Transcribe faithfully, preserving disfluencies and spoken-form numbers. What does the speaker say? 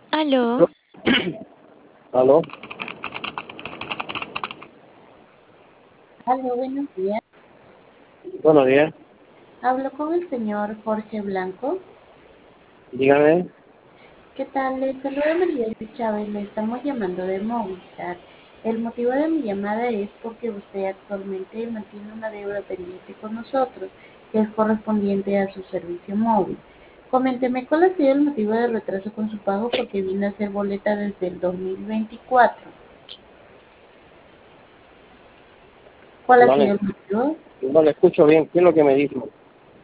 Aló, ¿Aló? Aló, buenos días. Buenos días. Hablo con el señor Jorge Blanco. Dígame. ¿Qué tal? Le saluda María Chávez. Le estamos llamando de Movistar. El motivo de mi llamada es porque usted actualmente mantiene una deuda pendiente con nosotros, que es correspondiente a su servicio móvil. Coménteme cuál ha sido el motivo de retraso con su pago, porque vino a ser boleta desde el dos mil veinticuatro. ¿Cuál ha No sido le, el motivo? no le escucho bien. ¿Qué es lo que me dijo?